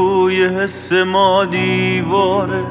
توی حس ما دیواره،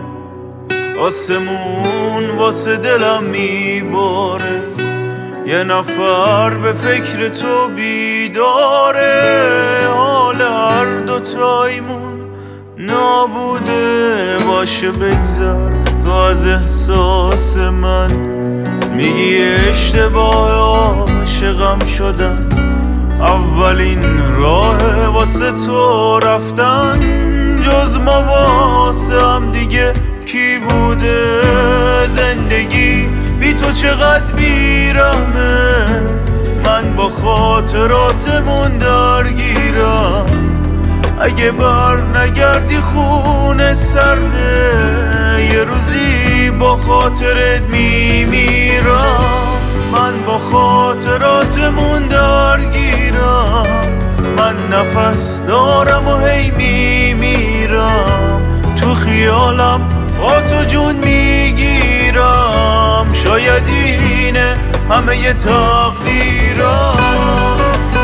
آسمون واسه دلم میباره. یه نفر به فکر تو بیداره، حال هر دوتایمون نابوده. باشه بگذر تو از احساس من، میگی اشتباه عاشقم شدن. اولین راه واسه تو رفتن، جز ما واسه هم دیگه کی بوده؟ زندگی بی تو چقدر بیرحمه، من با خاطراتمون درگیرم. اگه بر نگردی خونه سرده، یه روزی با خاطرت میمیرم. من با خاطراتمون درگیرم، من نفس دارم و هی میمیرم. تو خیالم با تو جون میگیرم، شاید اینه همه ی تقدیرم.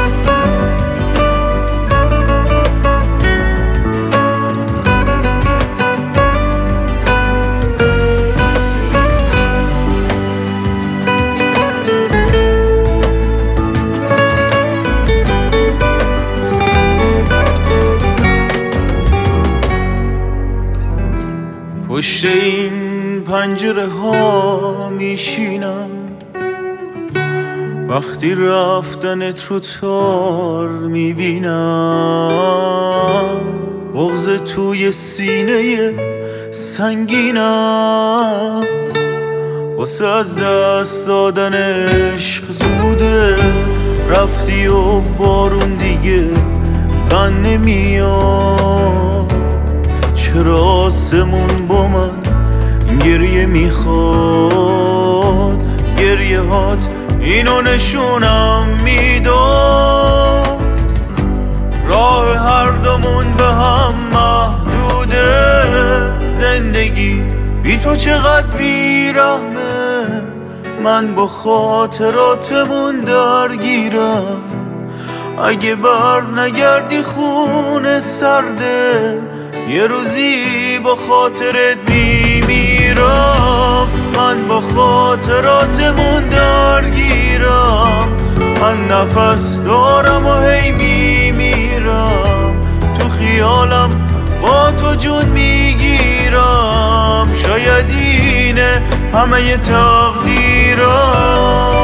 پشت این پنجره ها میشینم، وقتی رفتنت رو تار میبینم. بغض توی سینه سنگینم، واسه از دست دادن عشق زوده. رفتی و بارون دیگه بن نمیاد، چرا آسمون با من گریه میخواد؟ گریه هات اینو نشونم میداد، راه هر دومون به هم محدوده. زندگی بی تو چقدر بیرحمه، من با خاطراتمون درگیرم. اگه بر نگردی خونه سرده، یه روزی با خاطرت میمیرم. من با خاطراتمون درگیرم، من نفس دارم و هی میمیرم. تو خیالم با تو جون میگیرم، شاید اینه همه ی تقدیرم.